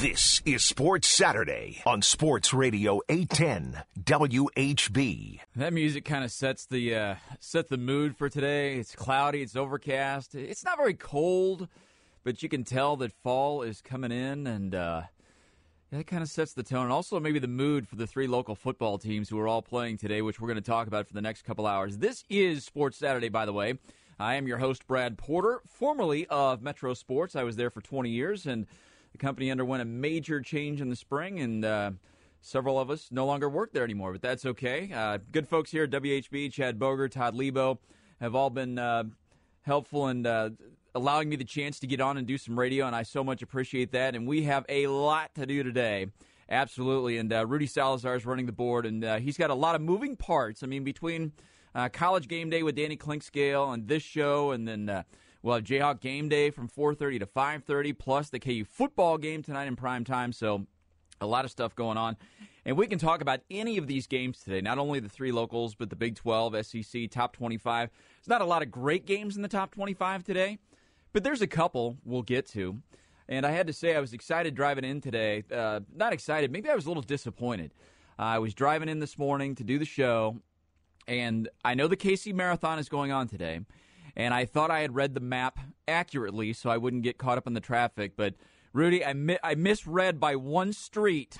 This is Sports Saturday on Sports Radio 810 WHB. That music kind of sets the mood for today. It's cloudy, it's overcast. It's not very cold, but you can tell that fall is coming in, and that kind of sets the tone. And also maybe the mood for the three local football teams who are all playing today, which we're going to talk about for the next couple hours. This is Sports Saturday, by the way. I am your host, Brad Porter, formerly of Metro Sports. I was there for 20 years, and the company underwent a major change in the spring, and several of us no longer work there anymore, but that's okay. Good folks here at WHB, Chad Boger, Todd Lebo, have all been helpful in allowing me the chance to get on and do some radio, and I so much appreciate that. And we have a lot to do today, absolutely. And Rudy Salazar is running the board, and he's got a lot of moving parts. I mean, between College Game Day with Danny Clinkscale and this show, and then we'll have Jayhawk Game Day from 4:30 to 5:30, plus the KU football game tonight in prime time. So a lot of stuff going on. And we can talk about any of these games today, not only the three locals, but the Big 12, SEC, Top 25. There's not a lot of great games in the Top 25 today, but there's a couple we'll get to. And I had to say I was excited driving in today. Not excited, maybe I was a little disappointed. I was driving in this morning to do the show, and I know the KC Marathon is going on today. And I thought I had read the map accurately so I wouldn't get caught up in the traffic. But, Rudy, I misread by one street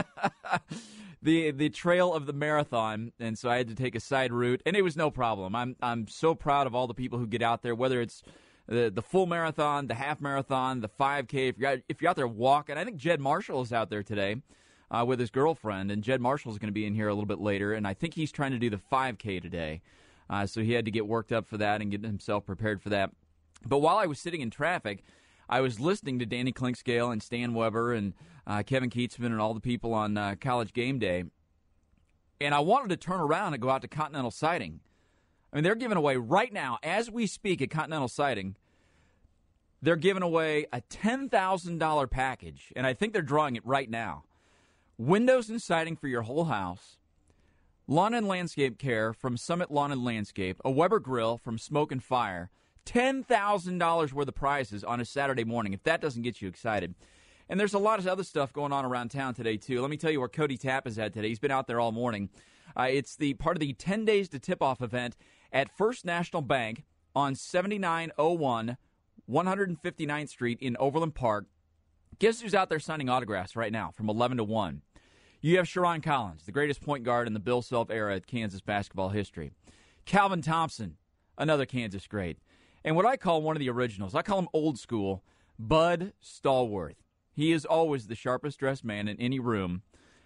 the trail of the marathon, and so I had to take a side route. And it was no problem. I'm so proud of all the people who get out there, whether it's the full marathon, the half marathon, the 5K. If you're out there walking, I think Jed Marshall is out there today with his girlfriend. And Jed Marshall is going to be in here a little bit later. And I think he's trying to do the 5K today. So he had to get worked up for that and get himself prepared for that. But while I was sitting in traffic, I was listening to Danny Clinkscale and Stan Weber and Kevin Keatsman and all the people on College Game Day. And I wanted to turn around and go out to Continental Siding. I mean, they're giving away right now, as we speak at Continental Siding, they're giving away a $10,000 package. And I think they're drawing it right now. Windows and siding for your whole house. Lawn and landscape care from Summit Lawn and Landscape, a Weber grill from Smoke and Fire, $10,000 worth of prizes on a Saturday morning, if that doesn't get you excited. And there's a lot of other stuff going on around town today, too. Let me tell you where Cody Tapp is at today. He's been out there all morning. It's the part of the 10 Days to Tip-Off event at First National Bank on 7901 159th Street in Overland Park. Guess who's out there signing autographs right now from 11 to 1? You have Sharon Collins, the greatest point guard in the Bill Self era at Kansas basketball history. Calvin Thompson, another Kansas great. And what I call one of the originals, I call him old school, Bud Stallworth. He is always the sharpest dressed man in any room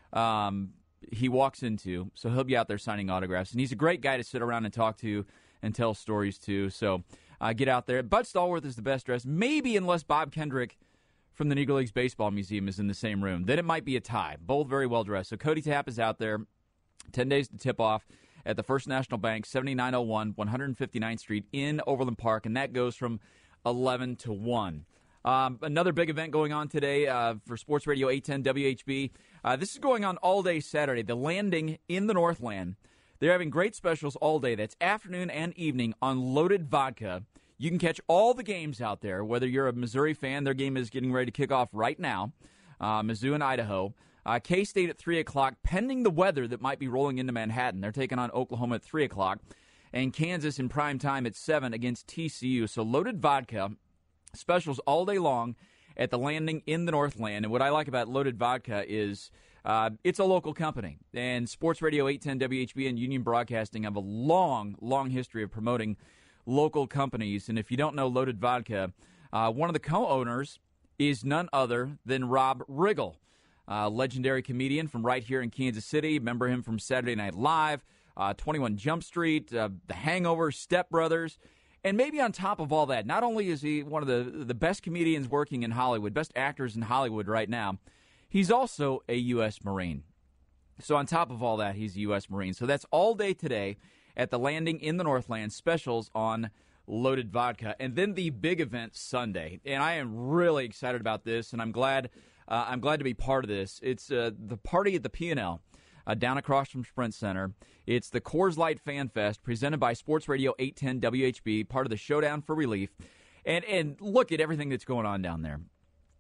he walks into, so he'll be out there signing autographs. And he's a great guy to sit around and talk to and tell stories to. So get out there. Bud Stallworth is the best dressed, maybe unless Bob Kendrick from the Negro Leagues Baseball Museum is in the same room. Then it might be a tie. Both very well dressed. So Cody Tapp is out there. 10 days to tip off at the First National Bank, 7901 159th Street in Overland Park, and that goes from 11 to 1. Another big event going on today for Sports Radio 810 WHB. This is going on all day Saturday. The Landing in the Northland. They're having great specials all day. That's afternoon and evening on loaded vodka. You can catch all the games out there, whether you're a Missouri fan. Their game is getting ready to kick off right now, Mizzou and Idaho. K-State at 3 o'clock, pending the weather that might be rolling into Manhattan. They're taking on Oklahoma at 3 o'clock. And Kansas in prime time at 7 against TCU. So loaded vodka, specials all day long at the Landing in the Northland. And what I like about loaded vodka is it's a local company. And Sports Radio 810 WHB and Union Broadcasting have a long, long history of promoting local companies. And if you don't know Loaded Vodka, one of the co-owners is none other than Rob Riggle, legendary comedian from right here in Kansas City. Remember him from Saturday Night Live, 21 Jump Street, The Hangover, Step Brothers. And maybe on top of all that, not only is he one of the best comedians working in Hollywood, best actors in Hollywood right now, he's also a U.S. Marine. So on top of all that, he's a U.S. Marine. So that's all day today at the Landing in the Northland, specials on loaded vodka. And then the big event Sunday. And I am really excited about this, and I'm glad to be part of this. It's the party at the P&L down across from Sprint Center. It's the Coors Light Fan Fest presented by Sports Radio 810 WHB, part of the Showdown for Relief. And look at everything that's going on down there.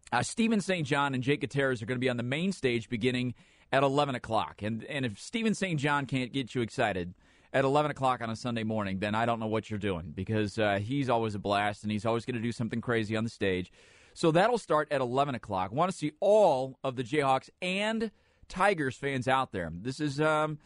Steven St. John and Jake Gutierrez are going to be on the main stage beginning at 11 o'clock. And if Steven St. John can't get you excited at 11 o'clock on a Sunday morning, then I don't know what you're doing, because he's always a blast, and he's always going to do something crazy on the stage. So that'll start at 11 o'clock. I want to see all of the Jayhawks and Tigers fans out there. This is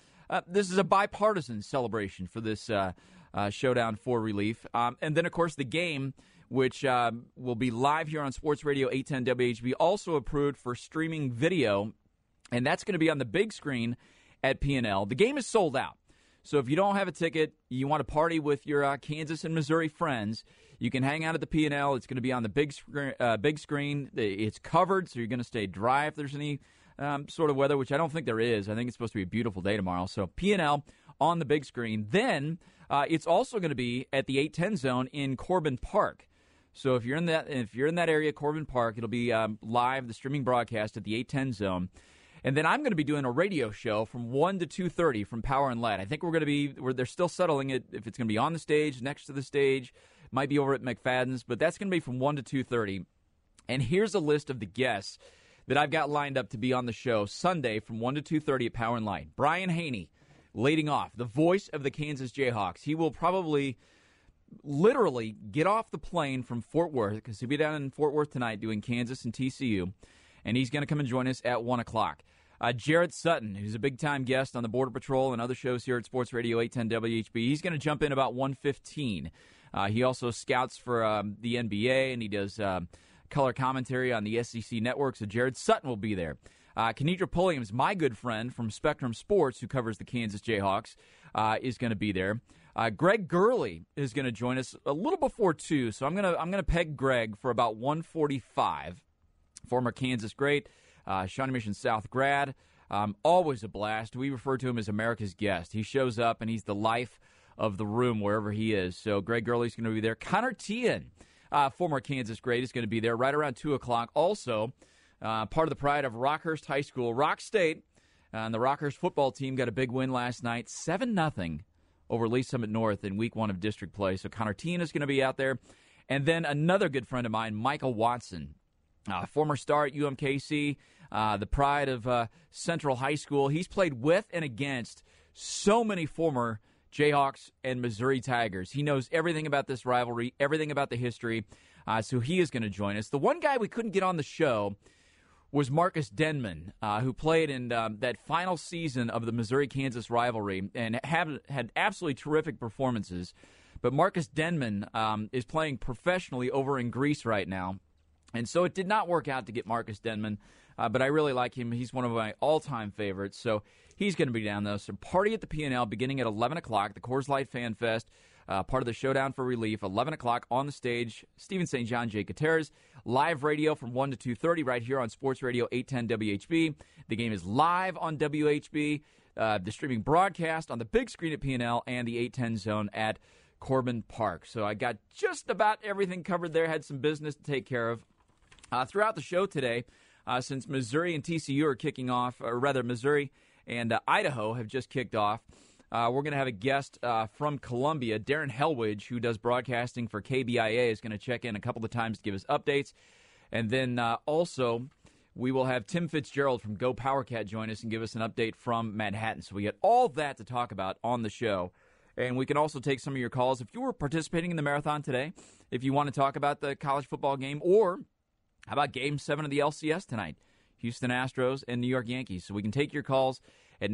a bipartisan celebration for this showdown for relief. And then, of course, the game, which will be live here on Sports Radio 810 WHB, also approved for streaming video, and that's going to be on the big screen at P&L. The game is sold out. So if you don't have a ticket, you want to party with your Kansas and Missouri friends, you can hang out at the P&L. It's going to be on the big screen. It's covered, so you're going to stay dry if there's any sort of weather, which I don't think there is. I think it's supposed to be a beautiful day tomorrow. So P&L on the big screen. Then it's also going to be at the 810 zone in Corbin Park. So if you're in that area, Corbin Park, it'll be live, the streaming broadcast at the 810 zone. And then I'm going to be doing a radio show from 1 to 2:30 from Power and Light. I think they're still settling it, if it's going to be on the stage, next to the stage, might be over at McFadden's, but that's going to be from 1 to 2:30. And here's a list of the guests that I've got lined up to be on the show Sunday from 1 to 2:30 at Power and Light. Brian Haney, leading off, the voice of the Kansas Jayhawks. He will probably literally get off the plane from Fort Worth, because he'll be down in Fort Worth tonight doing Kansas and TCU, and he's going to come and join us at 1 o'clock. Jared Sutton, who's a big-time guest on the Border Patrol and other shows here at Sports Radio 810 WHB, he's going to jump in about 1:15. He also scouts for the NBA, and he does color commentary on the SEC network, so Jared Sutton will be there. Kenedra Pulliams, my good friend from Spectrum Sports, who covers the Kansas Jayhawks, is going to be there. Greg Gurley is going to join us a little before 2, so I'm gonna peg Greg for about 1:45. Former Kansas great, Shawnee Mission South grad, always a blast. We refer to him as America's guest. He shows up, and he's the life of the room wherever he is. So Greg Gurley's going to be there. Connor Tian, former Kansas great, is going to be there right around 2 o'clock. Also, part of the pride of Rockhurst High School, Rock State, and the Rockhurst football team got a big win last night, 7-0 over Lee Summit North in week 1 of district play. So Connor Tian is going to be out there. And then another good friend of mine, Michael Watson, former star at UMKC, the pride of Central High School. He's played with and against so many former Jayhawks and Missouri Tigers. He knows everything about this rivalry, everything about the history, so he is going to join us. The one guy we couldn't get on the show was Marcus Denman, who played in that final season of the Missouri-Kansas rivalry and had absolutely terrific performances. But Marcus Denman is playing professionally over in Greece right now, and so it did not work out to get Marcus Denman, but I really like him. He's one of my all-time favorites, so he's going to be down, though. So party at the P&L beginning at 11 o'clock, the Coors Light Fan Fest, part of the Showdown for Relief, 11 o'clock on the stage. Steven St. John, Jake Gutierrez, live radio from 1 to 2:30 right here on Sports Radio 810 WHB. The game is live on WHB, the streaming broadcast on the big screen at P&L, and the 810 zone at Corbin Park. So I got just about everything covered there, had some business to take care of. Throughout the show today, since Missouri and TCU are kicking off, or rather Missouri and Idaho have just kicked off, we're going to have a guest from Columbia, Darren Helwich, who does broadcasting for KBIA, is going to check in a couple of times to give us updates. And then also we will have Tim Fitzgerald from Go PowerCat join us and give us an update from Manhattan. So we get all that to talk about on the show. And we can also take some of your calls. If you were participating in the marathon today, if you want to talk about the college football game, or how about Game 7 of the LCS tonight, Houston Astros and New York Yankees. So we can take your calls at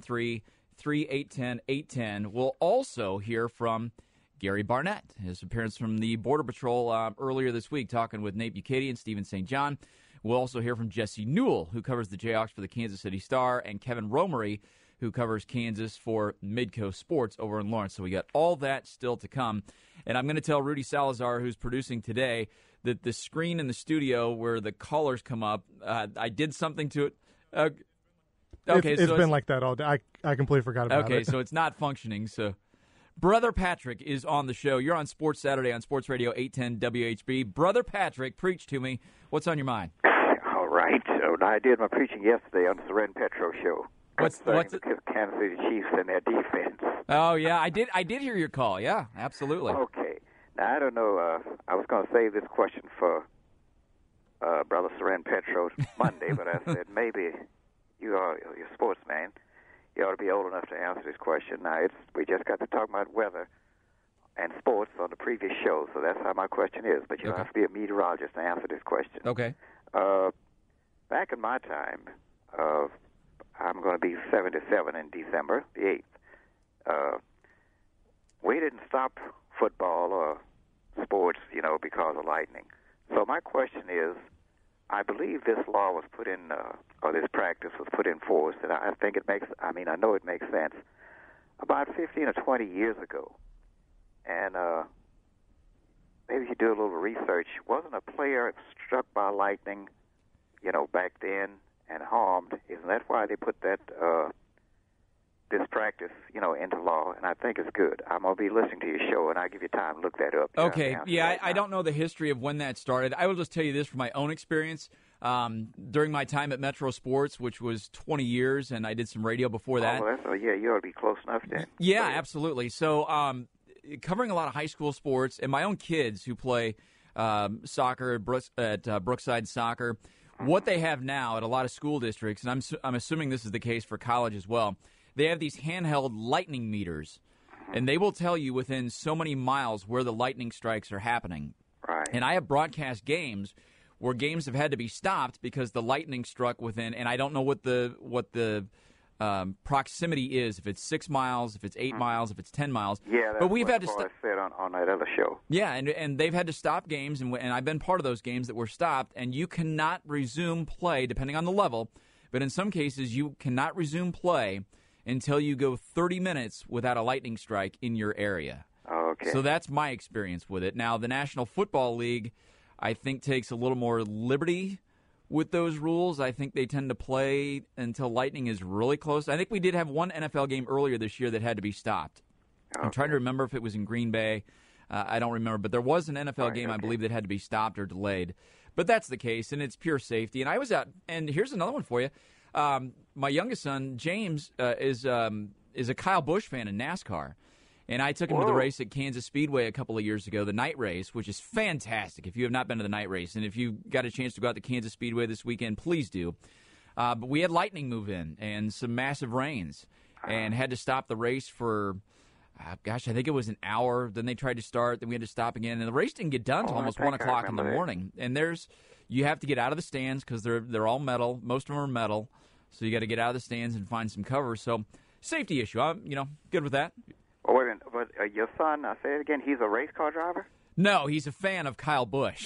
913-3810-810. We'll also hear from Gary Barnett, his appearance from the Border Patrol earlier this week, talking with Nate Bukaty and Steven St. John. We'll also hear from Jesse Newell, who covers the Jayhawks for the Kansas City Star, and Kevin Romery, who covers Kansas for Midcoast Sports over in Lawrence. So we got all that still to come. And I'm going to tell Rudy Salazar, who's producing today, that the screen in the studio where the callers come up, I did something to it. Okay, it's been like that all day. I completely forgot about it. Okay, so it's not functioning. So Brother Patrick is on the show. You're on Sports Saturday on Sports Radio 810 WHB. Brother Patrick, preach to me. What's on your mind? All right. So I did my preaching yesterday on the Soren Petro show. What's the Kansas City Chiefs and their defense? Oh yeah, I did hear your call. Yeah, absolutely. Okay. Now I don't know. I was going to save this question for Brother Soren Petro Monday, but I said maybe you're a sportsman. You ought to be old enough to answer this question. Now, we just got to talk about weather and sports on the previous show, so that's how my question is. But you don't have to be a meteorologist to answer this question. Okay. Back in my time, I'm going to be 77 in December, the 8th. We didn't stop football or sports, because of lightning. So my question is, I believe this law was put in, or this practice was put in force, and I think I know it makes sense, about 15 or 20 years ago. And maybe if you do a little research, wasn't a player struck by lightning, back then and harmed? Isn't that why they put that this practice, into law? And I think it's good. I'm going to be listening to your show, and I'll give you time to look that up. Okay, I don't know the history of when that started. I will just tell you this from my own experience. During my time at Metro Sports, which was 20 years, and I did some radio before that. You ought to be close enough then. Yeah, absolutely. So covering a lot of high school sports, and my own kids who play soccer at Brookside Soccer, what they have now at a lot of school districts, and I'm assuming this is the case for college as well, they have these handheld lightning meters, and they will tell you within so many miles where the lightning strikes are happening. Right. And I have broadcast games where games have had to be stopped because the lightning struck within, and I don't know what the proximity is, if it's 6 miles, if it's 8 miles, if it's 10 miles. Yeah, that's what I said on that other show. Yeah, and they've had to stop games, and I've been part of those games that were stopped, and you cannot resume play, depending on the level, but in some cases you cannot resume play until you go 30 minutes without a lightning strike in your area. Okay. So that's my experience with it. Now, the National Football League, I think, takes a little more liberty with those rules. I think they tend to play until lightning is really close. I think we did have one NFL game earlier this year that had to be stopped. Okay. I'm trying to remember if it was in Green Bay. I don't remember. But there was an NFL game, I believe, that had to be stopped or delayed. But that's the case, and it's pure safety. And I was out, and here's another one for you. My youngest son, James, is a Kyle Busch fan in NASCAR. And I took him to the race at Kansas Speedway a couple of years ago, the night race, which is fantastic if you have not been to the night race. And if you got a chance to go out to Kansas Speedway this weekend, please do. But we had lightning move in and some massive rains and had to stop the race for, I think it was an hour. Then they tried to start. Then we had to stop again. And the race didn't get done until almost 1 o'clock in the morning. And you have to get out of the stands because they're all metal. Most of them are metal. So you got to get out of the stands and find some cover. So safety issue. I'm good with that. Oh, wait a minute. But your son, say it again, he's a race car driver? No, he's a fan of Kyle Busch.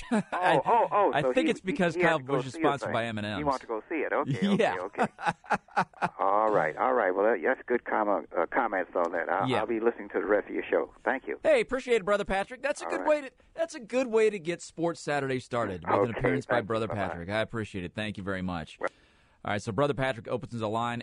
I think it's because Kyle Busch is sponsored by M&M's. He wants to go see it. Okay, yeah. Okay. All right. Well, that's good comments on that. I'll be listening to the rest of your show. Thank you. Hey, appreciate it, Brother Patrick. That's a good way to get Sports Saturday started with an appearance by Brother Patrick. I appreciate it. Thank you very much. All right, so Brother Patrick opens the line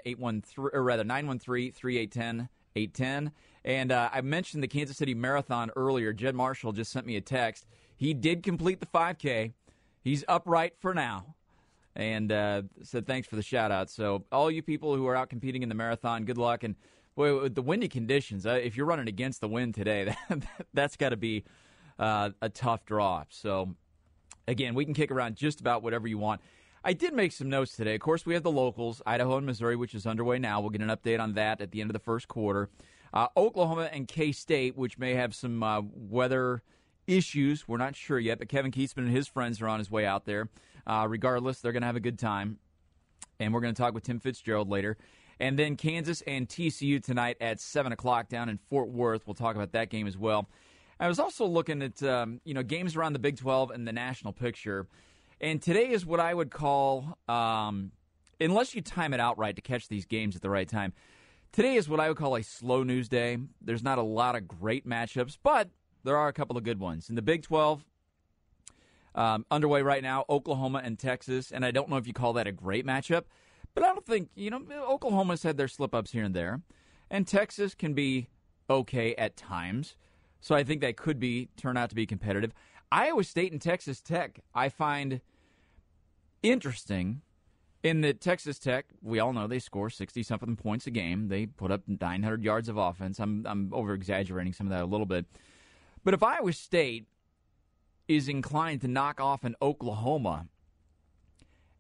913-388-10-810. And I mentioned the Kansas City Marathon earlier. Jed Marshall just sent me a text. He did complete the 5K. He's upright for now. And said thanks for the shout-out. So all you people who are out competing in the marathon, good luck. And boy, with the windy conditions, if you're running against the wind today, that's got to be a tough draw. So, again, we can kick around just about whatever you want. I did make some notes today. Of course, we have the locals, Idaho and Missouri, which is underway now. We'll get an update on that at the end of the first quarter. Oklahoma and K-State, which may have some weather issues. We're not sure yet, but Kevin Keatsman and his friends are on his way out there. Regardless, they're going to have a good time. And we're going to talk with Tim Fitzgerald later. And then Kansas and TCU tonight at 7 o'clock down in Fort Worth. We'll talk about that game as well. I was also looking at games around the Big 12 and the national picture. And today is what I would call, unless you time it out right to catch these games at the right time, today is what I would call a slow news day. There's not a lot of great matchups, but there are a couple of good ones. In the Big 12, underway right now, Oklahoma and Texas. And I don't know if you call that a great matchup, but I don't think, Oklahoma's had their slip-ups here and there. And Texas can be okay at times. So I think that could turn out to be competitive. Iowa State and Texas Tech, I find interesting in that Texas Tech, we all know they score 60-something points a game. They put up 900 yards of offense. I'm over-exaggerating some of that a little bit. But if Iowa State is inclined to knock off an Oklahoma,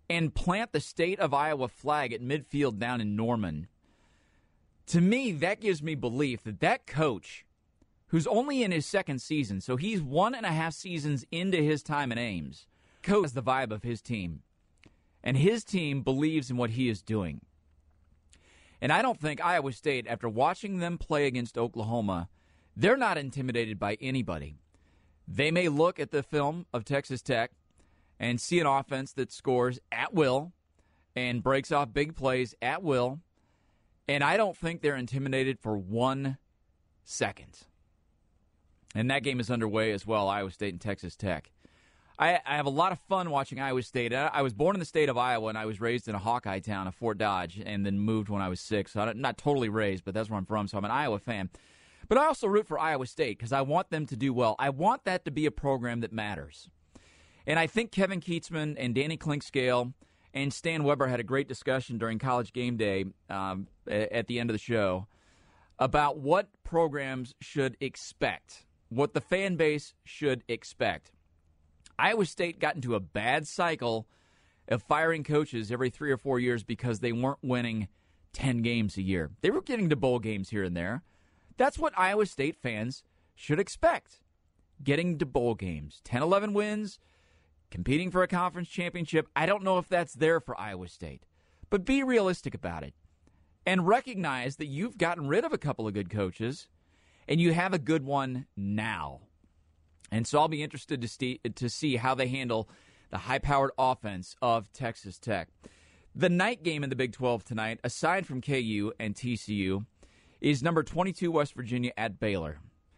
and plant the state of Iowa flag at midfield down in Norman, to me, that gives me belief that that coach, who's only in his second season, so he's 1.5 seasons into his time in Ames, coach has the vibe of his team. And his team believes in what he is doing. And I don't think Iowa State, after watching them play against Oklahoma, they're not intimidated by anybody. They may look at the film of Texas Tech and see an offense that scores at will and breaks off big plays at will, and I don't think they're intimidated for 1 second. And that game is underway as well, Iowa State and Texas Tech. I have a lot of fun watching Iowa State. I was born in the state of Iowa, and I was raised in a Hawkeye town of Fort Dodge, and then moved when I was 6. So I'm not totally raised, but that's where I'm from, so I'm an Iowa fan. But I also root for Iowa State because I want them to do well. I want that to be a program that matters. And I think Kevin Keatsman and Danny Clinkscale and Stan Weber had a great discussion during College Game Day at the end of the show about what programs should expect, what the fan base should expect. Iowa State got into a bad cycle of firing coaches every 3 or 4 years because they weren't winning 10 games a year. They were getting to bowl games here and there. That's what Iowa State fans should expect, getting to bowl games. 10, 11 wins, competing for a conference championship. I don't know if that's there for Iowa State. But be realistic about it and recognize that you've gotten rid of a couple of good coaches and you have a good one now. And so I'll be interested to see how they handle the high-powered offense of Texas Tech. The night game in the Big 12 tonight, aside from KU and TCU, is number 22 West Virginia at Baylor.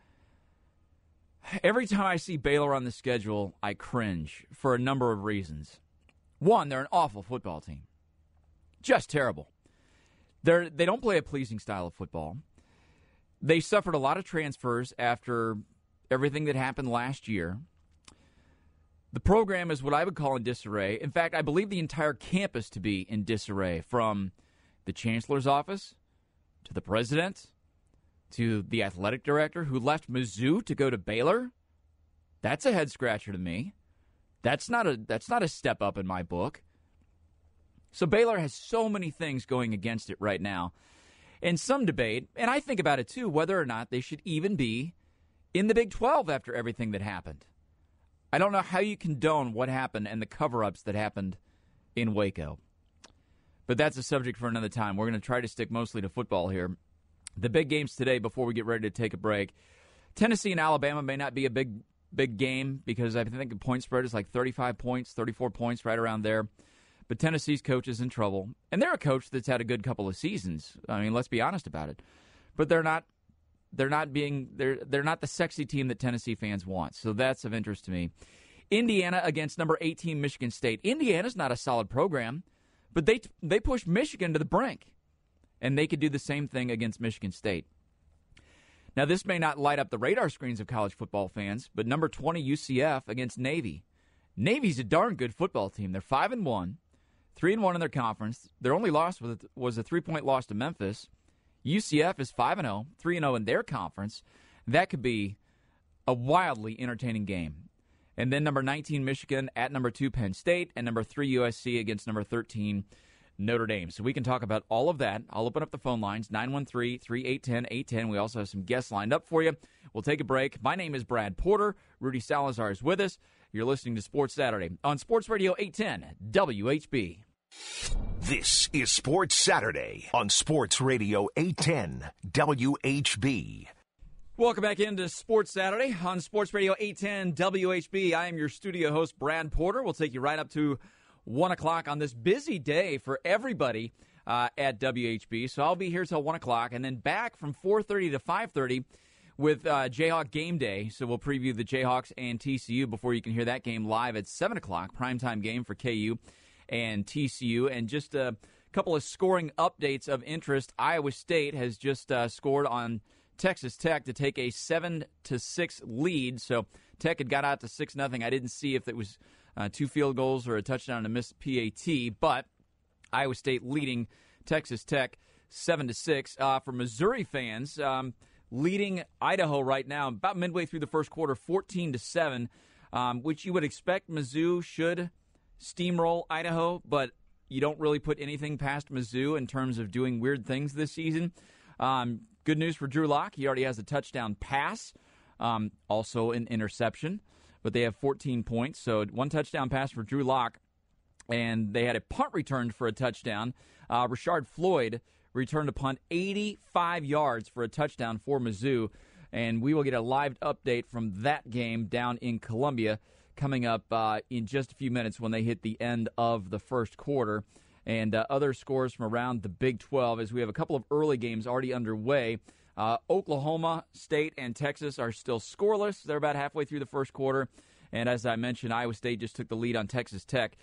Every time I see Baylor on the schedule, I cringe for a number of reasons. One, they're an awful football team. Just terrible. They don't play a pleasing style of football. They suffered a lot of transfers after everything that happened last year. The program is what I would call in disarray. In fact, I believe the entire campus to be in disarray, from the chancellor's office to the president to the athletic director who left Mizzou to go to Baylor. That's a head scratcher to me. That's not a step up in my book. So Baylor has so many things going against it right now. And some debate, and I think about it too, whether or not they should even be in the Big 12 after everything that happened. I don't know how you condone what happened and the cover-ups that happened in Waco. But that's a subject for another time. We're going to try to stick mostly to football here. The big games today before we get ready to take a break. Tennessee and Alabama may not be a big game because I think the point spread is like 35 points, 34 points, right around there. But Tennessee's coach is in trouble. And they're a coach that's had a good couple of seasons. I mean, let's be honest about it. But they're not the sexy team that Tennessee fans want. So that's of interest to me. Indiana against number 18 Michigan State. Indiana's not a solid program, but they pushed Michigan to the brink. And they could do the same thing against Michigan State. Now, this may not light up the radar screens of college football fans, but number 20 UCF against Navy. Navy's a darn good football team. They're 5-1, 3-1 in their conference. Their only loss was a 3-point loss to Memphis. UCF is 5-0, 3-0 in their conference. That could be a wildly entertaining game. And then number 19 Michigan at number 2 Penn State, and number 3 USC against number 13 Notre Dame. So we can talk about all of that. I'll open up the phone lines, 913-381-810. We also have some guests lined up for you. We'll take a break. My name is Brad Porter. Rudy Salazar is with us. You're listening to Sports Saturday on Sports Radio 810 WHB. This is Sports Saturday on Sports Radio 810 WHB. Welcome back into Sports Saturday on Sports Radio 810 WHB. I am your studio host, Brad Porter. We'll take you right up to 1 o'clock on this busy day for everybody at WHB. So I'll be here till 1 o'clock, and then back from 4:30 to 5:30 with Jayhawk Game Day. So we'll preview the Jayhawks and TCU before you can hear that game live at 7 o'clock, primetime game for KU and TCU. And just a couple of scoring updates of interest. Iowa State has just scored on Texas Tech to take a 7-6 lead. So Tech had got out to 6-0. I didn't see if it was 2 field goals or a touchdown and a missed PAT, but Iowa State leading Texas Tech 7-6. For Missouri fans, leading Idaho right now, about midway through the first quarter, 14-7, which you would expect Mizzou should steamroll Idaho, but you don't really put anything past Mizzou in terms of doing weird things this season. Good news for Drew Lock. He already has a touchdown pass, also an interception, but they have 14 points. So 1 touchdown pass for Drew Lock, and they had a punt returned for a touchdown. Rashard Floyd returned a punt 85 yards for a touchdown for Mizzou, and we will get a live update from that game down in Columbia coming up in just a few minutes when they hit the end of the first quarter. And other scores from around the Big 12 as we have a couple of early games already underway. Oklahoma State and Texas are still scoreless. They're about halfway through the first quarter. And as I mentioned, Iowa State just took the lead on Texas Tech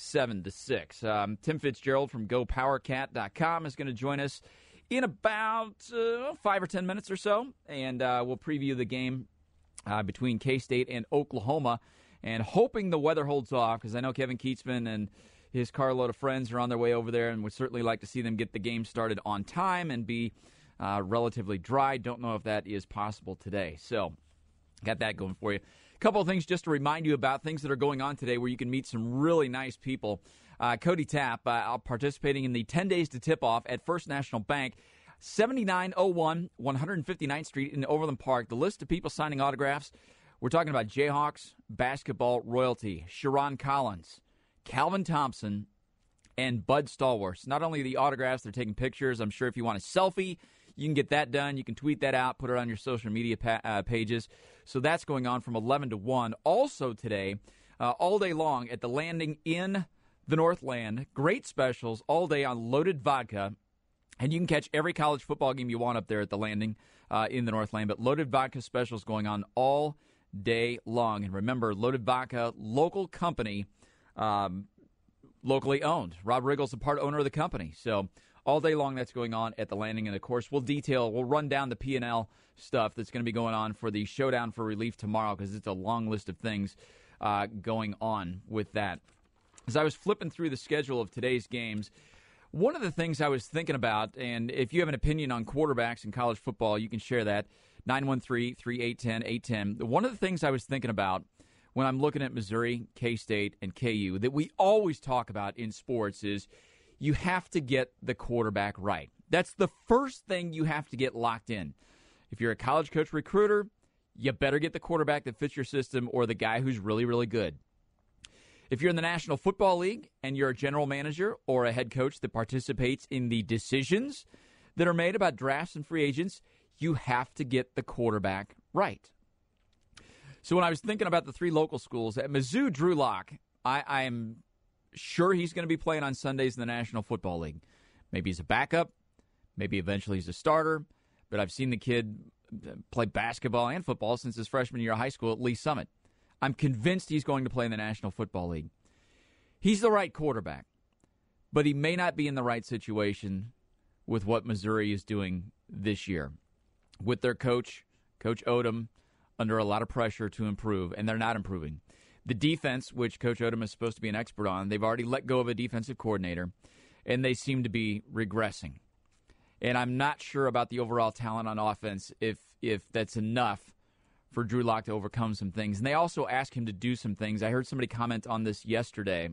7-6. Tim Fitzgerald from GoPowerCat.com is going to join us in about 5 or 10 minutes or so. And we'll preview the game between K-State and Oklahoma. And hoping the weather holds off, because I know Kevin Keatsman and his carload of friends are on their way over there, and would certainly like to see them get the game started on time and be relatively dry. Don't know if that is possible today. So, got that going for you. A couple of things just to remind you about things that are going on today where you can meet some really nice people. Cody Tapp participating in the 10 Days to Tip-Off at First National Bank, 7901 159th Street in Overland Park. The list of people signing autographs, we're talking about Jayhawks basketball royalty, Sharon Collins, Calvin Thompson, and Bud Stallworth. Not only the autographs, they're taking pictures. I'm sure if you want a selfie, you can get that done. You can tweet that out, put it on your social media pages. So that's going on from 11 to 1. Also today, all day long at the Landing in the Northland, great specials all day on loaded vodka. And you can catch every college football game you want up there at the Landing in the Northland. But loaded vodka specials going on all day long. And remember, loaded vodka, local company, locally owned. Rob Riggle's the part owner of the company. So all day long that's going on at the Landing. And, of course, we'll run down the P&L stuff that's going to be going on for the Showdown for Relief tomorrow, because it's a long list of things going on with that. As I was flipping through the schedule of today's games, one of the things I was thinking about, and if you have an opinion on quarterbacks in college football, you can share that, 913-3810-810. One of the things I was thinking about when I'm looking at Missouri, K-State, and KU that we always talk about in sports is you have to get the quarterback right. That's the first thing you have to get locked in. If you're a college coach recruiter, you better get the quarterback that fits your system or the guy who's really, really good. If you're in the National Football League and you're a general manager or a head coach that participates in the decisions that are made about drafts and free agents, you have to get the quarterback right. So when I was thinking about the 3 local schools, at Mizzou, Drew Lock, I'm sure he's going to be playing on Sundays in the National Football League. Maybe he's a backup. Maybe eventually he's a starter. But I've seen the kid play basketball and football since his freshman year of high school at Lee Summit. I'm convinced he's going to play in the National Football League. He's the right quarterback, but he may not be in the right situation with what Missouri is doing this year. With their coach, Coach Odom, under a lot of pressure to improve, and they're not improving. The defense, which Coach Odom is supposed to be an expert on, they've already let go of a defensive coordinator, and they seem to be regressing. And I'm not sure about the overall talent on offense if that's enough for Drew Lock to overcome some things. And they also ask him to do some things. I heard somebody comment on this yesterday.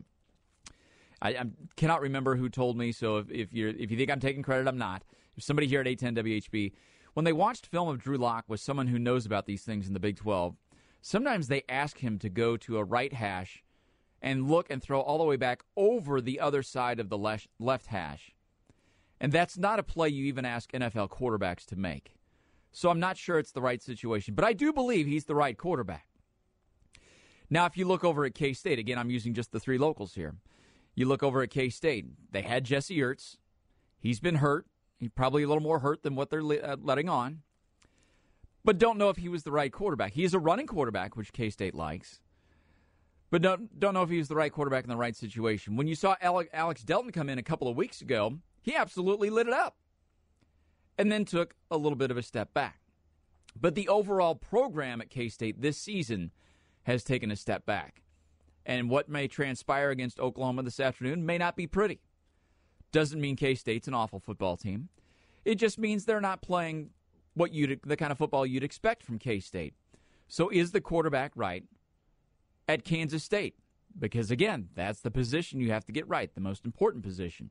I cannot remember who told me, so if you think I'm taking credit, I'm not. If somebody here at 810 WHB, when they watched film of Drew Lock with someone who knows about these things in the Big 12, sometimes they ask him to go to a right hash and look and throw all the way back over the other side of the left hash. And that's not a play you even ask NFL quarterbacks to make. So I'm not sure it's the right situation. But I do believe he's the right quarterback. Now, if you look over at K-State, again, I'm using just the 3 locals here. You look over at K-State. They had Jesse Ertz. He's been hurt. He's probably a little more hurt than what they're letting on. But don't know if he was the right quarterback. He is a running quarterback, which K-State likes. But don't know if he was the right quarterback in the right situation. When you saw Alex Delton come in a couple of weeks ago, he absolutely lit it up and then took a little bit of a step back. But the overall program at K-State this season has taken a step back. And what may transpire against Oklahoma this afternoon may not be pretty. Doesn't mean K-State's an awful football team. It just means they're not playing the kind of football you'd expect from K-State. So is the quarterback right at Kansas State? Because, again, that's the position you have to get right, the most important position.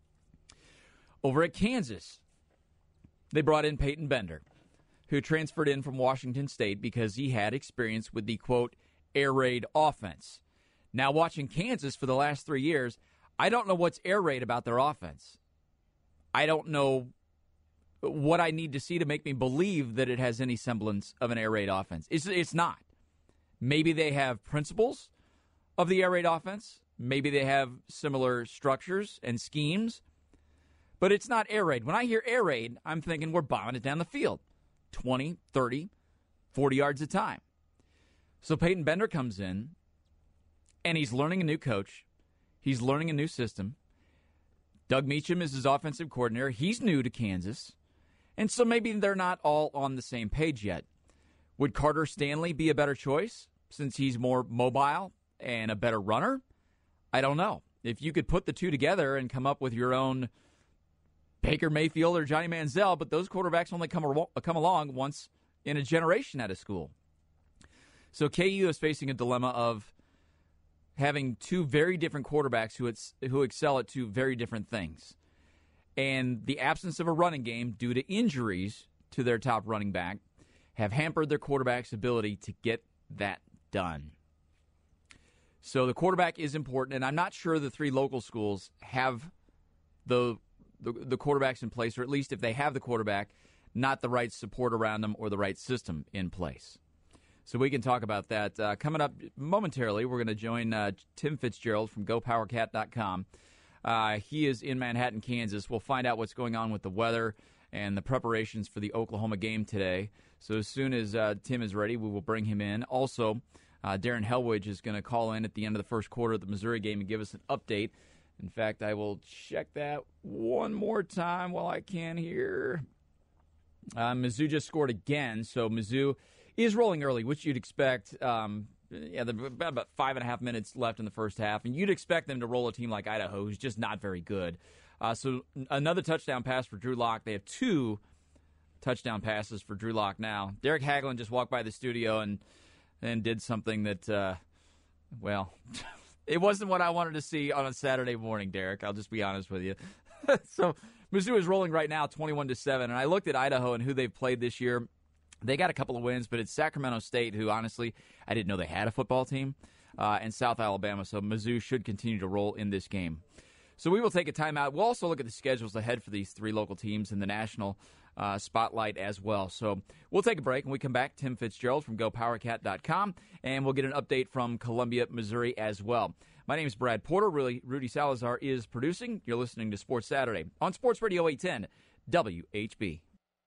Over at Kansas, they brought in Peyton Bender, who transferred in from Washington State because he had experience with the, quote, air raid offense. Now, watching Kansas for the last 3 years, I don't know what's air raid about their offense. I don't know what I need to see to make me believe that it has any semblance of an air raid offense. It's not. Maybe they have principles of the air raid offense. Maybe they have similar structures and schemes. But it's not air raid. When I hear air raid, I'm thinking we're bombing it down the field. 20, 30, 40 yards a time. So Peyton Bender comes in, and he's learning a new coach. He's learning a new system. Doug Meacham is his offensive coordinator. He's new to Kansas. And so maybe they're not all on the same page yet. Would Carter Stanley be a better choice since he's more mobile and a better runner? I don't know. If you could put the two together and come up with your own Baker Mayfield or Johnny Manziel, but those quarterbacks only come along once in a generation at a school. So KU is facing a dilemma of having two very different quarterbacks who excel at two very different things. And the absence of a running game due to injuries to their top running back have hampered their quarterback's ability to get that done. So the quarterback is important, and I'm not sure the three local schools have the quarterbacks in place, or at least if they have the quarterback, not the right support around them or the right system in place. So we can talk about that. Coming up momentarily, we're going to join Tim Fitzgerald from GoPowerCat.com. He is in Manhattan, Kansas. We'll find out what's going on with the weather and the preparations for the Oklahoma game today. So as soon as Tim is ready, we will bring him in. Also, Darren Helwig is going to call in at the end of the first quarter of the Missouri game and give us an update. In fact, I will check that one more time while I can here. Mizzou just scored again, so Mizzou is rolling early, which you'd expect. About 5.5 minutes left in the first half, and you'd expect them to roll a team like Idaho, who's just not very good. So another touchdown pass for Drew Lock. They have 2 touchdown passes for Drew Lock now. Derek Hagelin just walked by the studio and did something that, it wasn't what I wanted to see on a Saturday morning, Derek. I'll just be honest with you. So Mizzou is rolling right now 21-7, and I looked at Idaho and who they've played this year. They got a couple of wins, but it's Sacramento State, who, honestly, I didn't know they had a football team, and South Alabama. So Mizzou should continue to roll in this game. So we will take a timeout. We'll also look at the schedules ahead for these 3 local teams in the national spotlight as well. So we'll take a break. When we come back, Tim Fitzgerald from GoPowerCat.com, and we'll get an update from Columbia, Missouri as well. My name is Brad Porter. Rudy Salazar is producing. You're listening to Sports Saturday on Sports Radio 810 WHB.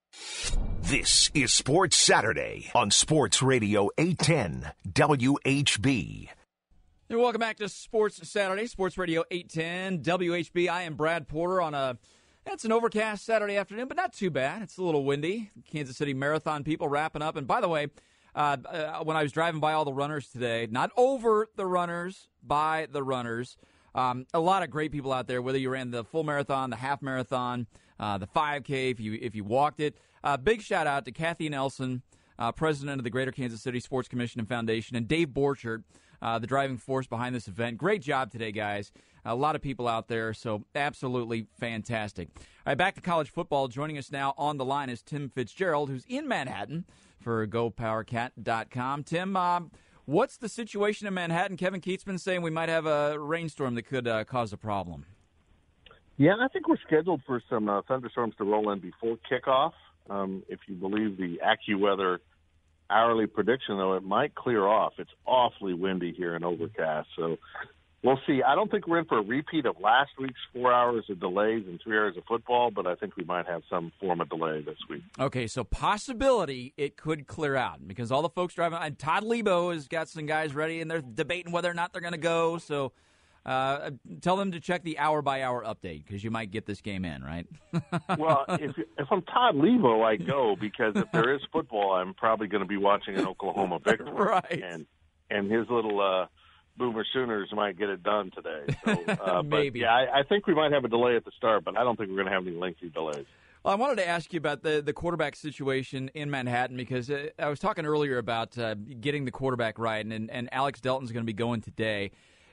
This is Sports Saturday on Sports Radio 810 WHB. And welcome back to Sports Saturday, Sports Radio 810 WHB. I am Brad Porter it's an overcast Saturday afternoon, but not too bad. It's a little windy. Kansas City Marathon people wrapping up. And by the way, when I was driving by all the runners today, not over the runners, by the runners, a lot of great people out there, whether you ran the full marathon, the half marathon, the 5K, if you walked it. Big shout out to Kathy Nelson, president of the Greater Kansas City Sports Commission and Foundation, and Dave Borchert, the driving force behind this event. Great job today, guys. A lot of people out there, so absolutely fantastic. All right, back to college football. Joining us now on the line is Tim Fitzgerald, who's in Manhattan for GoPowerCat.com. Tim, what's the situation in Manhattan? Kevin Keatsman saying we might have a rainstorm that could cause a problem. Yeah, I think we're scheduled for some thunderstorms to roll in before kickoff. If you believe the AccuWeather hourly prediction, though, it might clear off. It's awfully windy here and overcast, so we'll see. I don't think we're in for a repeat of last week's 4 hours of delays and 3 hours of football, but I think we might have some form of delay this week. Okay, so possibility it could clear out because all the folks driving – Todd Lebo has got some guys ready, and they're debating whether or not they're going to go, so – tell them to check the hour-by-hour update because you might get this game in, right? Well, if I'm Todd Lebo, I go because if there is football, I'm probably going to be watching an Oklahoma victory. Right. And his little Boomer Sooners might get it done today. So, Maybe. But, yeah, I think we might have a delay at the start, but I don't think we're going to have any lengthy delays. Well, I wanted to ask you about the quarterback situation in Manhattan because I was talking earlier about getting the quarterback right, and Alex Delton's going to be going today.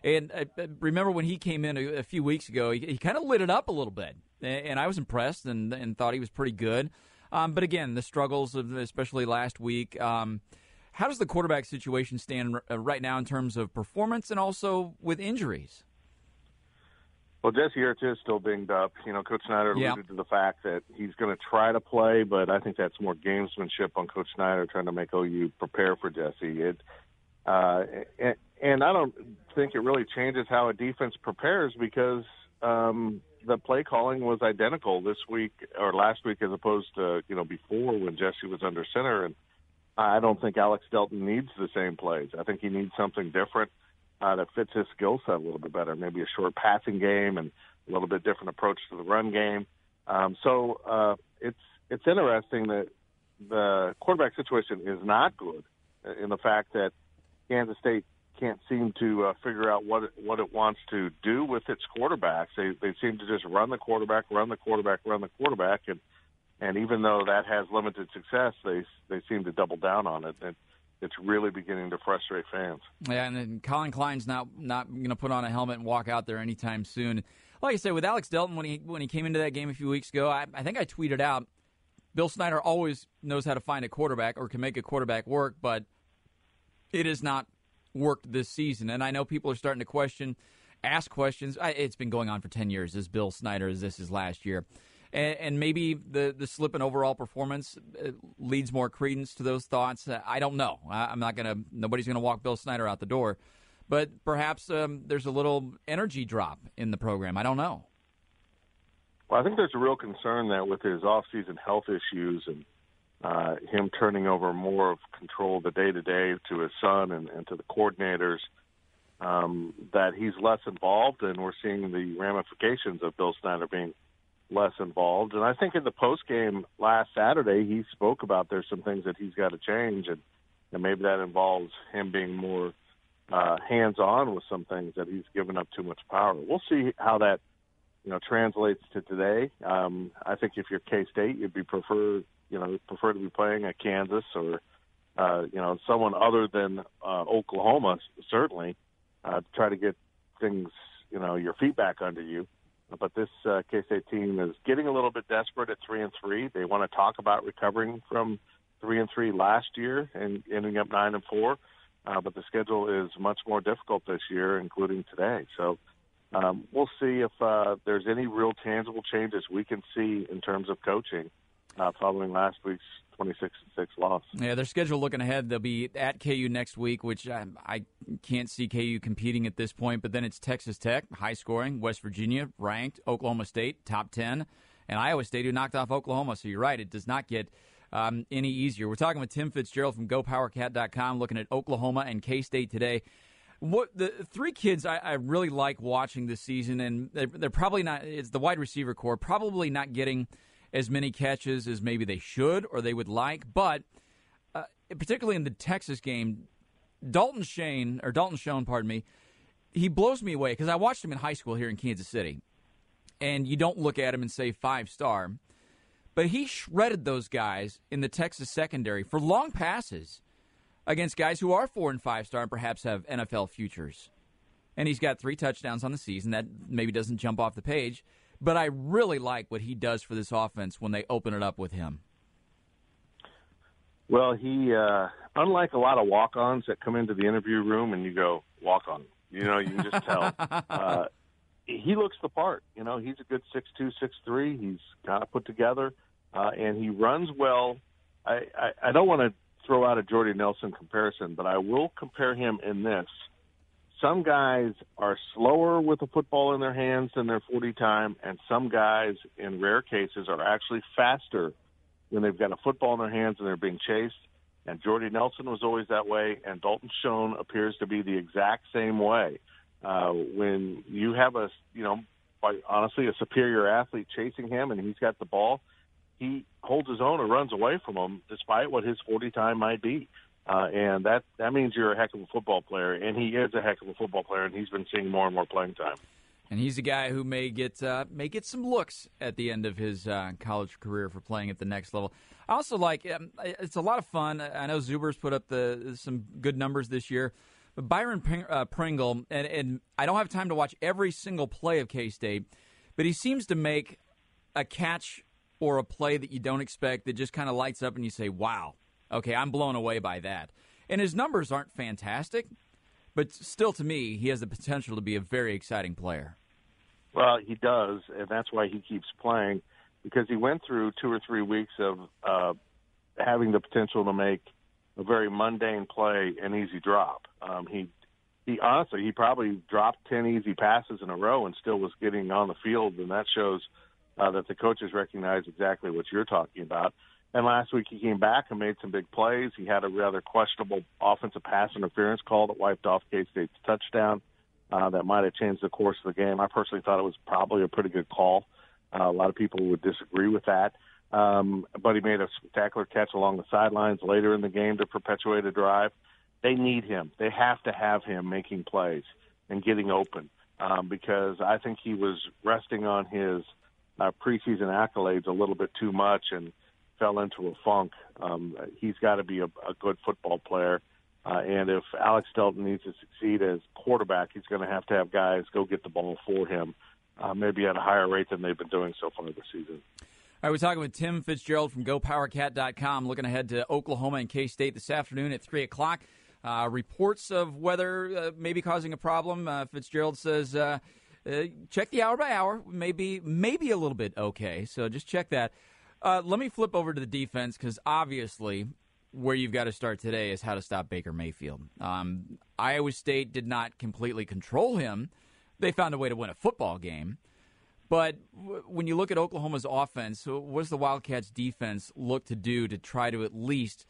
And I remember when he came in a few weeks ago, he kind of lit it up a little bit, and I was impressed and thought he was pretty good. But again, the struggles of especially last week. How does the quarterback situation stand right now in terms of performance and also with injuries? Well, Jesse Ertz is still binged up. Coach Snyder alluded to the fact that he's going to try to play, but I think that's more gamesmanship on Coach Snyder trying to make OU prepare for Jesse. And I don't think it really changes how a defense prepares because the play calling was identical this week or last week as opposed to, before when Jesse was under center. And I don't think Alex Delton needs the same plays. I think he needs something different that fits his skill set a little bit better, maybe a short passing game and a little bit different approach to the run game. So it's interesting that the quarterback situation is not good in the fact that Kansas State can't seem to figure out what it wants to do with its quarterbacks. They seem to just run the quarterback, and even though that has limited success, they seem to double down on it. And it's really beginning to frustrate fans. Yeah, and then Colin Klein's not going to put on a helmet and walk out there anytime soon. Like I said, with Alex Delton, when he came into that game a few weeks ago, I think I tweeted out, Bill Snyder always knows how to find a quarterback or can make a quarterback work, but it has not worked this season. And I know people are starting to ask questions. It's been going on for 10 years. Is Bill Snyder, is this his last year? And maybe the slip in overall performance leads more credence to those thoughts. I don't know. Nobody's going to walk Bill Snyder out the door. But perhaps there's a little energy drop in the program. I don't know. Well, I think there's a real concern that with his off-season health issues and him turning over more of control of the day-to-day to his son and to the coordinators, that he's less involved, and we're seeing the ramifications of Bill Snyder being less involved. And I think in the post-game last Saturday, he spoke about there's some things that he's got to change, and maybe that involves him being more hands-on with some things that he's given up too much power. We'll see how that translates to today. I think if you're K-State, you'd prefer to be playing at Kansas or someone other than Oklahoma, certainly, to try to get things, your feet back under you. But this K-State team is getting a little bit desperate at 3-3. They want to talk about recovering from 3-3 last year and ending up 9-4. But the schedule is much more difficult this year, including today. So we'll see if there's any real tangible changes we can see in terms of coaching following last week's 26-6 loss. Yeah, their schedule looking ahead, they'll be at KU next week, which I can't see KU competing at this point. But then it's Texas Tech, high scoring, West Virginia, ranked, Oklahoma State, top 10, and Iowa State, who knocked off Oklahoma. So you're right, it does not get any easier. We're talking with Tim Fitzgerald from GoPowerCat.com, looking at Oklahoma and K-State today. What the three kids I really like watching this season, and they're probably not. It's the wide receiver core, probably not getting as many catches as maybe they should or they would like, but particularly in the Texas game, Dalton Schoen, he blows me away because I watched him in high school here in Kansas City, and you don't look at him and say 5-star, but he shredded those guys in the Texas secondary for long passes against guys who are 4- and 5-star and perhaps have NFL futures. And he's got 3 touchdowns on the season. That maybe doesn't jump off the page. But I really like what he does for this offense when they open it up with him. Well, he, unlike a lot of walk-ons that come into the interview room and you go, walk-on, you can just tell. He looks the part. He's a good 6'2", 6'3". He's got it put together, and he runs well. I don't want to throw out a Jordy Nelson comparison, but I will compare him in this. Some guys are slower with the football in their hands than their 40 time, and some guys, in rare cases, are actually faster when they've got a football in their hands and they're being chased. And Jordy Nelson was always that way, and Dalton Schoen appears to be the exact same way. When you have honestly, a superior athlete chasing him and he's got the ball, he holds his own or runs away from him despite what his 40 time might be. And that means you're a heck of a football player, and he is a heck of a football player, and he's been seeing more and more playing time. And he's a guy who may get some looks at the end of his college career for playing at the next level. I also like it's a lot of fun. I know Zuber's put up some good numbers this year, Byron Pringle, and I don't have time to watch every single play of K-State, but he seems to make a catch or a play that you don't expect that just kind of lights up and you say, wow, okay, I'm blown away by that. And his numbers aren't fantastic, but still to me, he has the potential to be a very exciting player. Well, he does, and that's why he keeps playing, because he went through 2 or 3 weeks of having the potential to make a very mundane play an easy drop. He honestly, he probably dropped 10 easy passes in a row and still was getting on the field, and that shows that the coaches recognize exactly what you're talking about. And last week he came back and made some big plays. He had a rather questionable offensive pass interference call that wiped off K-State's touchdown that might have changed the course of the game. I personally thought it was probably a pretty good call. A lot of people would disagree with that. But he made a spectacular catch along the sidelines later in the game to perpetuate a drive. They need him. They have to have him making plays and getting open because I think he was resting on his preseason accolades a little bit too much and fell into a funk. He's got to be a good football player. And if Alex Delton needs to succeed as quarterback, he's going to have guys go get the ball for him, maybe at a higher rate than they've been doing so far this season. All right, we're talking with Tim Fitzgerald from GoPowerCat.com, looking ahead to Oklahoma and K-State this afternoon at 3 o'clock. Reports of weather maybe causing a problem. Fitzgerald says check the hour by hour, maybe a little bit okay, so just check that. Let me flip over to the defense because obviously where you've got to start today is how to stop Baker Mayfield. Iowa State did not completely control him. They found a way to win a football game. But when you look at Oklahoma's offense, what does the Wildcats' defense look to do to try to at least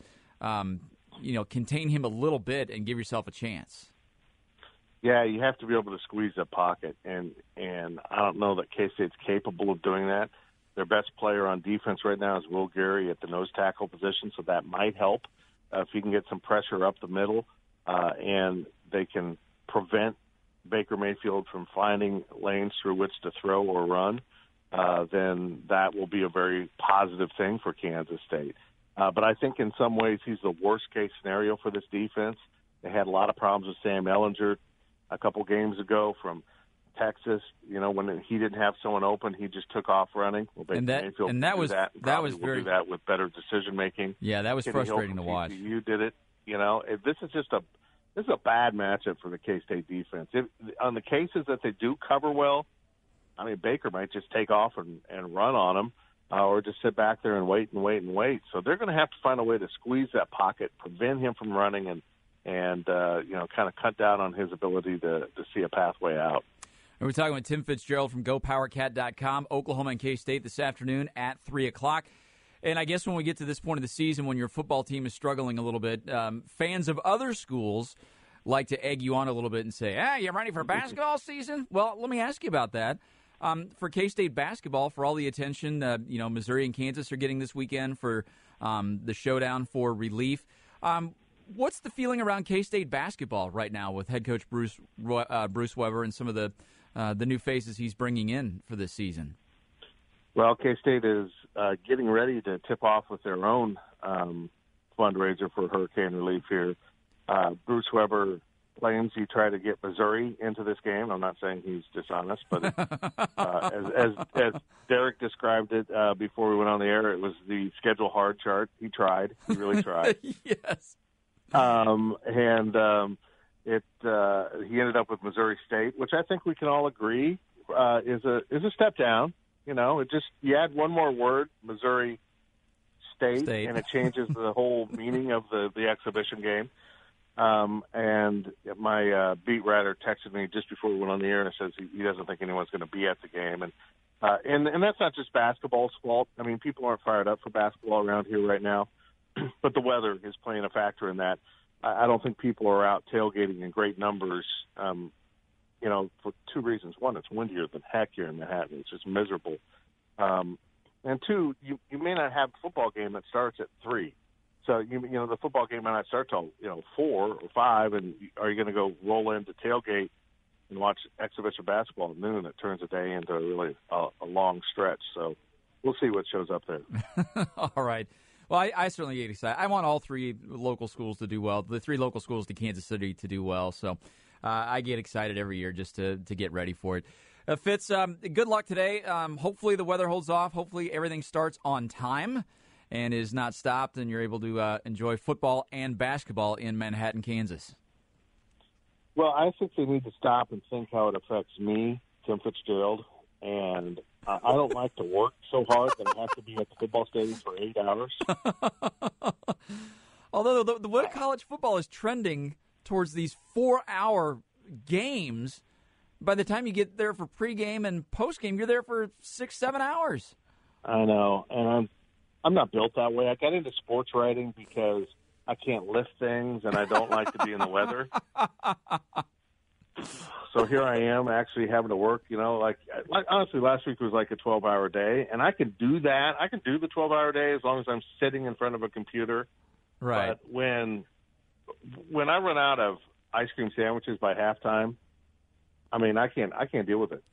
contain him a little bit and give yourself a chance? Yeah, you have to be able to squeeze the pocket, and I don't know that K-State's capable of doing that. Their best player on defense right now is Will Gary at the nose tackle position, so that might help if he can get some pressure up the middle and they can prevent Baker Mayfield from finding lanes through which to throw or run, then that will be a very positive thing for Kansas State. But I think in some ways he's the worst-case scenario for this defense. They had a lot of problems with Sam Ehlinger a couple games ago from Texas. When he didn't have someone open, he just took off running. Well, and that was very do that with better decision making. Yeah, that was frustrating to watch. You did it. This is a bad matchup for the K-State defense. On the cases that they do cover well, I mean, Baker might just take off and run on them or just sit back there and wait. So they're going to have to find a way to squeeze that pocket, prevent him from running, and kind of cut down on his ability to see a pathway out. And we're talking with Tim Fitzgerald from GoPowerCat.com, Oklahoma and K-State this afternoon at 3 o'clock. And I guess when we get to this point of the season, when your football team is struggling a little bit, fans of other schools like to egg you on a little bit and say, you ready for basketball season? Well, let me ask you about that. For K-State basketball, for all the attention, Missouri and Kansas are getting this weekend for the showdown for relief. What's the feeling around K-State basketball right now with head coach Bruce Weber and some of the new faces he's bringing in for this season? Well, K-State is getting ready to tip off with their own fundraiser for hurricane relief here. Bruce Weber claims he tried to get Missouri into this game. I'm not saying he's dishonest, but as Derek described it before we went on the air, it was the schedule hard chart. He tried. He really tried. Yes. He ended up with Missouri State, which I think we can all agree is a step down. You add one more word, Missouri State, and it changes the whole meaning of the exhibition game. And my beat writer texted me just before we went on the air and says he doesn't think anyone's going to be at the game. And that's not just basketball's fault. I mean, people aren't fired up for basketball around here right now, but the weather is playing a factor in that. I don't think people are out tailgating in great numbers, for two reasons. One, it's windier than heck here in Manhattan. It's just miserable. And two, you may not have a football game that starts at 3. So, the football game might not start till, 4 or 5, and are you going to go roll into tailgate and watch exhibition basketball at noon? It turns a day into really a long stretch. So we'll see what shows up there. All right. Well, I certainly get excited. I want all three local schools to do well, the three local schools to Kansas City to do well. So I get excited every year just to get ready for it. Fitz, good luck today. Hopefully the weather holds off. Hopefully everything starts on time and is not stopped, and you're able to enjoy football and basketball in Manhattan, Kansas. Well, I think they need to stop and think how it affects me, Tim Fitzgerald, and I don't like to work so hard that I have to be at the football stadium for 8 hours. Although the way college football is trending towards these 4-hour games, by the time you get there for pregame and postgame, you're there for 6-7 hours. I know, and I'm not built that way. I got into sports writing because I can't lift things, and I don't like to be in the weather. So here I am actually having to work, like honestly, last week was like a 12-hour day, and I can do that. I can do the 12-hour day as long as I'm sitting in front of a computer. Right. But when I run out of ice cream sandwiches by halftime, I mean, I can't deal with it.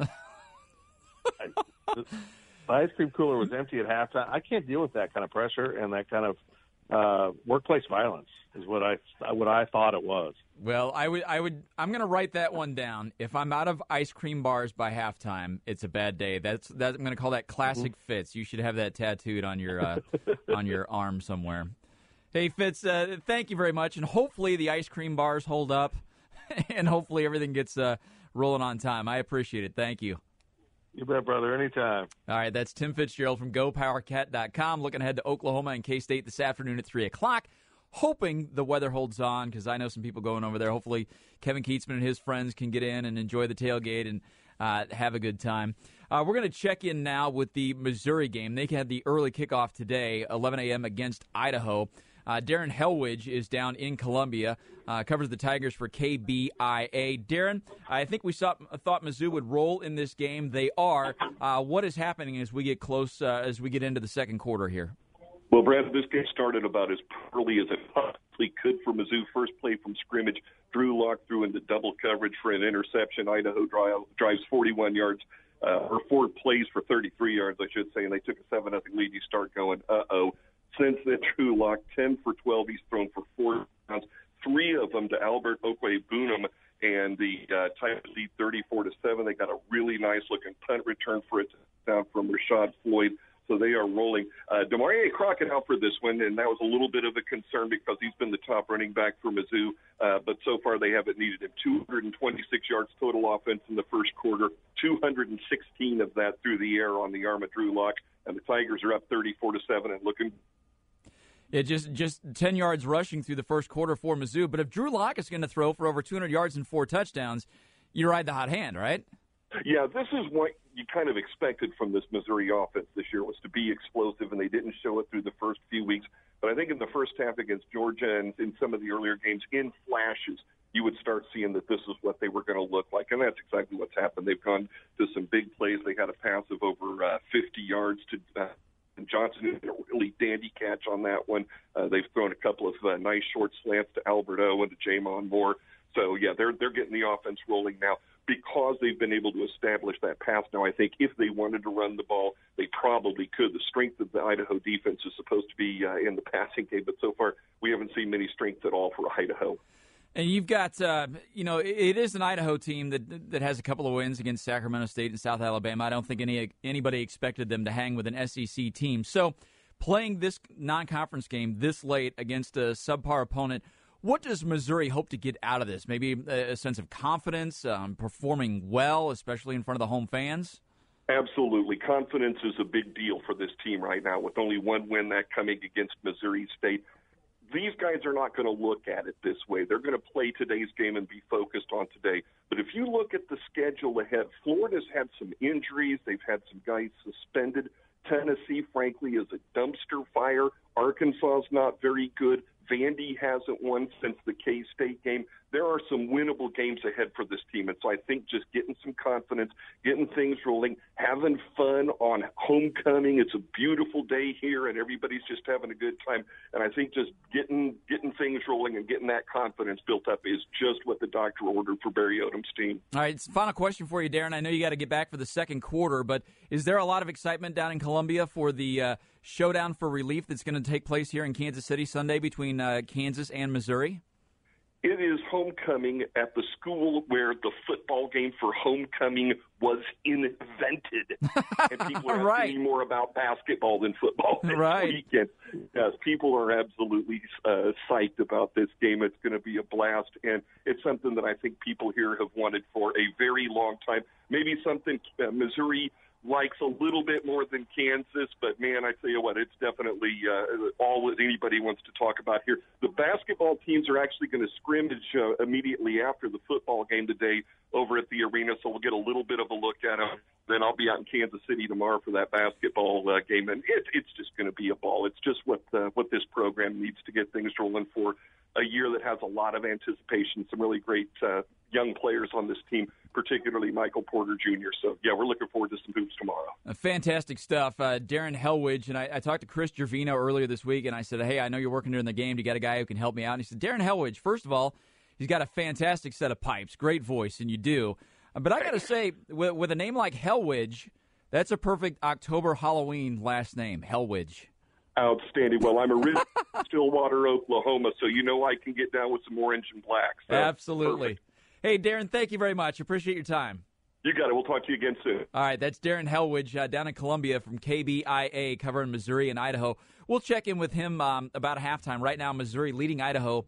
The ice cream cooler was empty at halftime. I can't deal with that kind of pressure and that kind of workplace violence is what I thought it was. Well, I'm going to write that one down. If I'm out of ice cream bars by halftime, it's a bad day. I'm going to call that classic Fitz. You should have that tattooed on your on your arm somewhere. Hey, Fitz, thank you very much, and hopefully the ice cream bars hold up, and hopefully everything gets rolling on time. I appreciate it. Thank you. You bet, brother. Anytime. All right, that's Tim Fitzgerald from GoPowerCat.com. Looking ahead to Oklahoma and K-State this afternoon at 3 o'clock. Hoping the weather holds on, because I know some people going over there. Hopefully Kevin Keatsman and his friends can get in and enjoy the tailgate and have a good time. We're going to check in now with the Missouri game. They had the early kickoff today, 11 a.m. against Idaho. Darren Helwig is down in Columbia, covers the Tigers for KBIA. Darren, I think we thought Mizzou would roll in this game. They are. What is happening as we get close, as we get into the second quarter here? Well, Brad, this game started about as poorly as it possibly could for Mizzou. First play from scrimmage, Drew Lock threw into double coverage for an interception. Idaho drives 41 yards, or 4 plays for 33 yards, I should say, and they took a 7-0 lead. You start going, uh-oh. Since then, Drew Lock, 10 for 12. He's thrown for 4 touchdowns, 3 of them to Albert Okwuegbunam, and the Tigers lead 34-7. They got a really nice-looking punt return for a touchdown from Rashad Floyd. So they are rolling. Demarie Crockett out for this one, and that was a little bit of a concern because he's been the top running back for Mizzou. But so far they haven't needed him. 226 yards total offense in the first quarter, 216 of that through the air on the arm of Drew Lock. And the Tigers are up 34-7 and looking. Yeah, just 10 yards rushing through the first quarter for Mizzou. But if Drew Lock is going to throw for over 200 yards and 4 touchdowns, you ride the hot hand, right? Yeah, this is what you kind of expected from this Missouri offense this year, was to be explosive, and they didn't show it through the first few weeks. But I think in the first half against Georgia and in some of the earlier games, in flashes, you would start seeing that this is what they were going to look like. And that's exactly what's happened. They've gone to some big plays. They had a pass of over 50 yards to Johnson, who did a really dandy catch on that one. They've thrown a couple of nice short slants to Albert O and to Jamon Moore. So, yeah, they're getting the offense rolling now because they've been able to establish that pass. Now, I think if they wanted to run the ball, they probably could. The strength of the Idaho defense is supposed to be in the passing game, but so far we haven't seen many strength at all for Idaho. And you've got, it is an Idaho team that has a couple of wins against Sacramento State and South Alabama. I don't think anybody expected them to hang with an SEC team. So playing this non-conference game this late against a subpar opponent, what does Missouri hope to get out of this? Maybe a sense of confidence, performing well, especially in front of the home fans? Absolutely. Confidence is a big deal for this team right now, with only one win, that coming against Missouri State. These guys are not going to look at it this way. They're going to play today's game and be focused on today. But if you look at the schedule ahead, Florida's had some injuries. They've had some guys suspended. Tennessee, frankly, is a dumpster fire. Arkansas's not very good. Vandy hasn't won since the K-State game. there are some winnable games ahead for this team. And so I think just getting some confidence, getting things rolling, having fun on homecoming. It's a beautiful day here, and everybody's just having a good time. And I think just getting things rolling and getting that confidence built up is just what the doctor ordered for Barry Odom's team. All right, final question for you, Darren. I know you got to get back for the second quarter, but is there a lot of excitement down in Columbia for the showdown for relief that's going to take place here in Kansas City Sunday between Kansas and Missouri? It is homecoming at the school where the football game for homecoming was invented. And people are asking me more about basketball than football this weekend. Yes, people are absolutely psyched about this game. It's going to be a blast, and it's something that I think people here have wanted for a very long time. Maybe something Missouri likes a little bit more than Kansas, but, man, I tell you what, it's definitely all that anybody wants to talk about here. The basketball teams are actually going to scrimmage immediately after the football game today over at the arena, so we'll get a little bit of a look at them. Then I'll be out in Kansas City tomorrow for that basketball game, and it's just going to be a ball. It's just what this program needs to get things rolling for a year that has a lot of anticipation, some really great young players on this team, particularly Michael Porter Jr. So, yeah, we're looking forward to some hoops tomorrow. Fantastic stuff. Darren Hellwidge, and I talked to Chris Gervino earlier this week, and I said, hey, I know you're working during the game. Do you got a guy who can help me out? And he said, Darren Hellwidge, first of all, he's got a fantastic set of pipes, great voice, and you do. But I got to say, with a name like Hellwidge, that's a perfect October Halloween last name, Hellwidge. Outstanding. Well, I'm originally from Stillwater, Oklahoma, so you know I can get down with some orange and black. So absolutely. Perfect. Hey, Darren, thank you very much. Appreciate your time. You got it. We'll talk to you again soon. All right, that's Darren Hellwidge down in Columbia from KBIA covering Missouri and Idaho. We'll check in with him about halftime. Right now, Missouri leading Idaho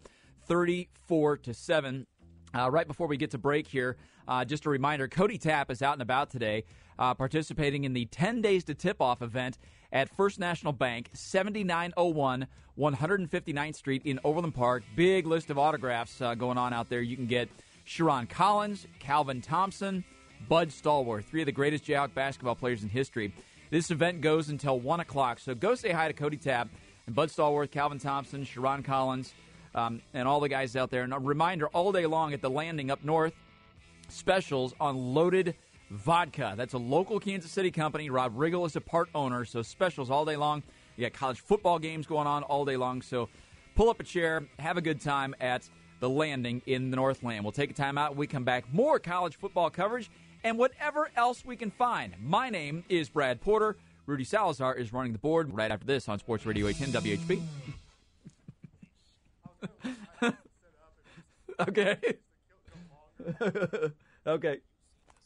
34-7. Right before we get to break here, just a reminder, Cody Tapp is out and about today participating in the 10 Days to Tip-Off event at First National Bank, 7901 159th Street in Overland Park. Big list of autographs going on out there. You can get Sharon Collins, Calvin Thompson, Bud Stallworth, three of the greatest Jayhawk basketball players in history. This event goes until 1 o'clock, so go say hi to Cody Tapp and Bud Stallworth, Calvin Thompson, Sharon Collins, and all the guys out there. And a reminder, all day long at the Landing up north, specials on Loaded Vodka. That's a local Kansas City company. Rob Riggle is a part owner, so specials all day long. You got college football games going on all day long, so pull up a chair, have a good time at the Landing in the Northland. We'll take a time out. When we come back, more college football coverage and whatever else we can find. My name is Brad Porter. Rudy Salazar is running the board right after this on Sports Radio 810 WHB. Okay. Okay.